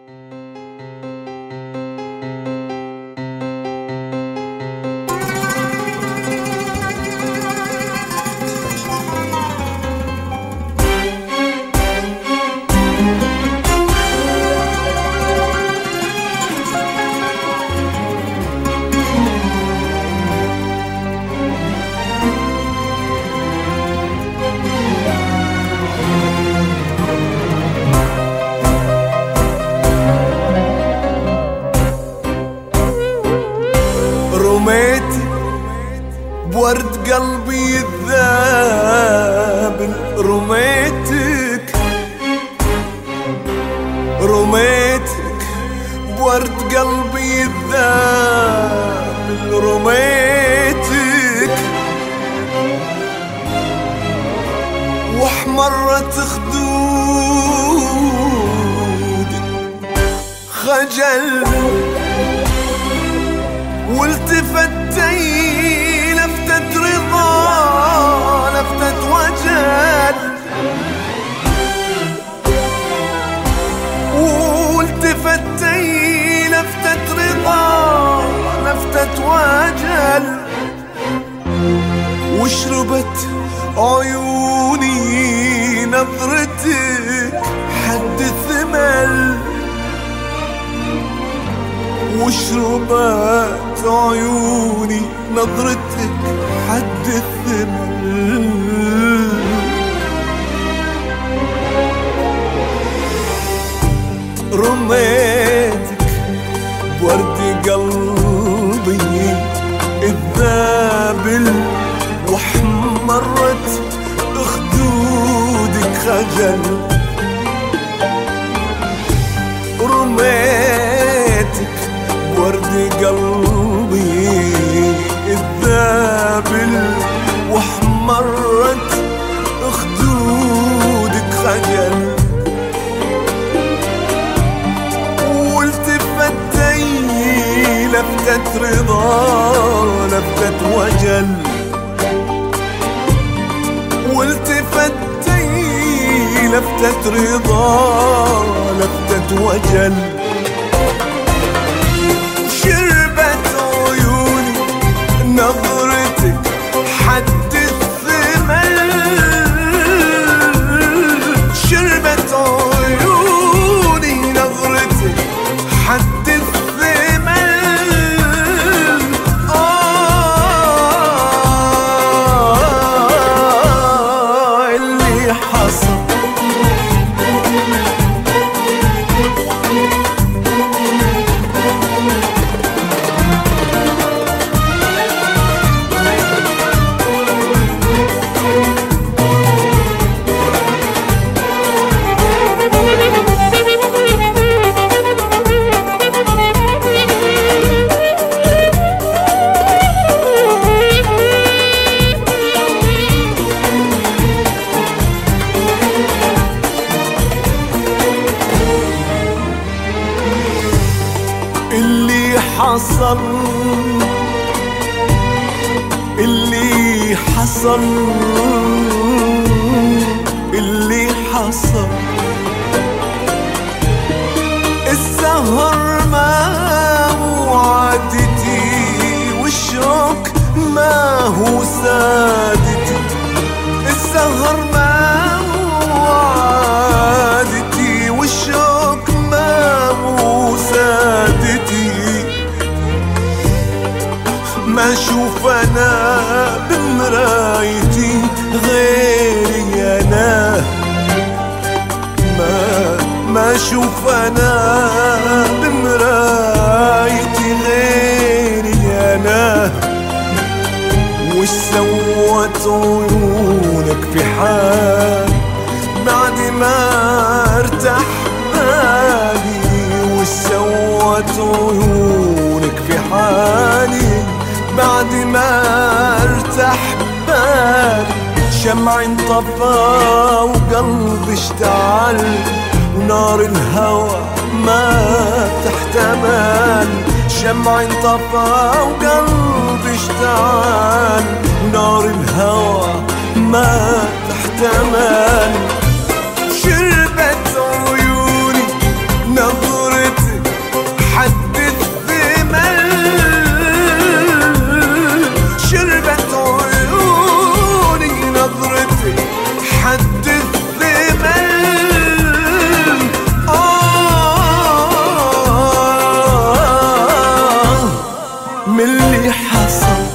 بورد قلبي الذابل، رميتك بورد قلبي الذابل، رميتك واحمرت خدودك خجل، والتفتي لفتة رضا لفتة وجل، والتفتي لفتة رضا لفتة وجل، وشربت عيوني نظرتك حد ثمل، وشربت عيوني نظرتك حد الثمل، رميتك بورد قلبي الذابل، واحمرت خدودك خجل، رميتك ورد قلبي الذابل، واحمرت خدودك خجل، والتفتي لفتة رضا لفتة وجل، والتفتي لفتة رضا لفتة وجل، شربت عيوني نظرتك حد الثمل، شربت عيوني نظرتك حد الثمل، اللي حصل حصل اللي حصل اللي حصل، السهر ما هو عادتي، والشوق ما هو سادتي، السهر ما هو عادتي، والشوق ما هو سادتي، ما اشوف انا بمرايتي غيري انا، ما اشوف انا بمرايتي غيري انا، وش سوت عيونك في حال بعد ما ارتاح بالي، وش سوت عيونك في حالي بعد ما ارتاح بالي، شمع انطفى وقلبي اشتعل، ونار الهوى ما تحتمل، شمع انطفى وقلبي اشتعل، ونار الهوى ما تحتمل، شربت عيوني نظرتك من اللي حصل.